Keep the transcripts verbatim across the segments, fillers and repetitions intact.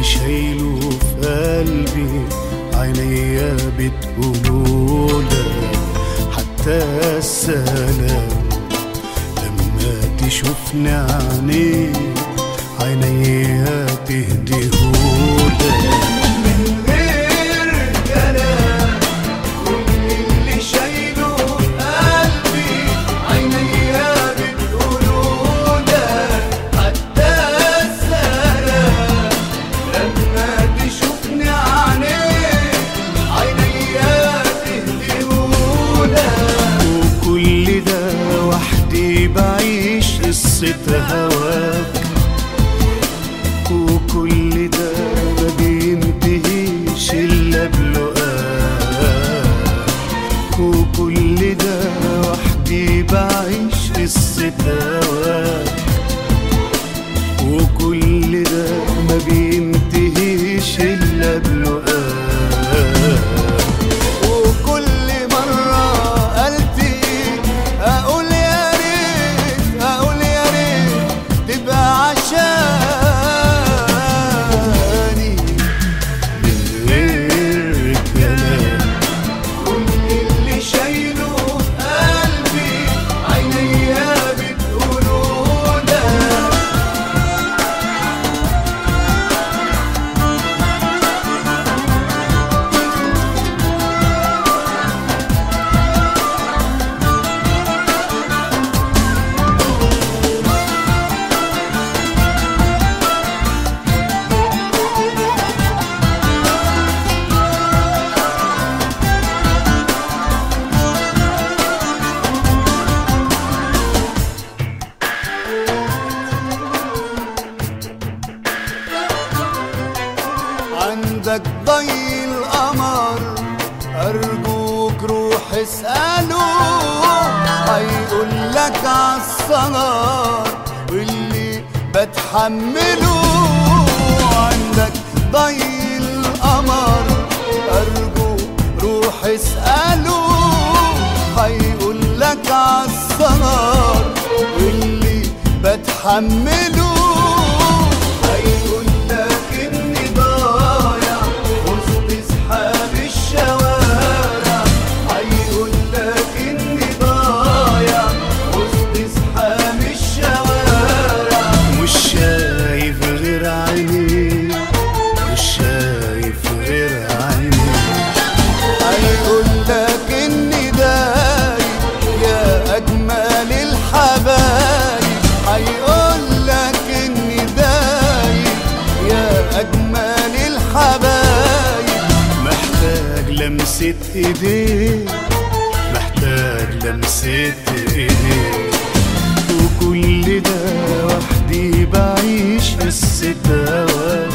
شايله في قلبي عينيا بتقولولك حتى السلام لما تشوفني عينيك عينيا تهديهولك من غير كلام كل اللي شايله في قلبي عينيا بتقولولك حتى السلام لما تشوفني عينيك عينيا تهديهولك وكل ده وحدي بعيش قصة هواك وكل ده ما بينتهيش إلا بلقاك وكل ده وحدي بعيش قصة هواك وكل ده ما بينتهيش إلا بلقاك وكل مرة قلتي أقول يا ريت أقول يا ريت تبقى عشاني من غير كلام كل اللي شايله في قلبي عينيا بتقولولك عندك ضي القمر أرجوك روح اسأله هيقول لك عالسهر واللي بتحمله عندك ضي القمر أرجوك روح اسأله هيقول لك عالسهر واللي بتحمله هيقول لك إني ضايع وسط أصحاب الشوارع هيقول لك إني ضايع وسط أصحاب الشوارع مش شايف غير عينيك مش شايف غير عينيك هيقول لك إني دايب يا أجمل الحبايب هيقول لك إني دايب يا أجمل الحبايب محتاج لمسة إيديك محتاج لمسة إيديك وكل ده وحدي بعيش قصة هواك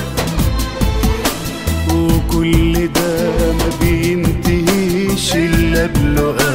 وكل ده ما بينتهيش إلا بلقاك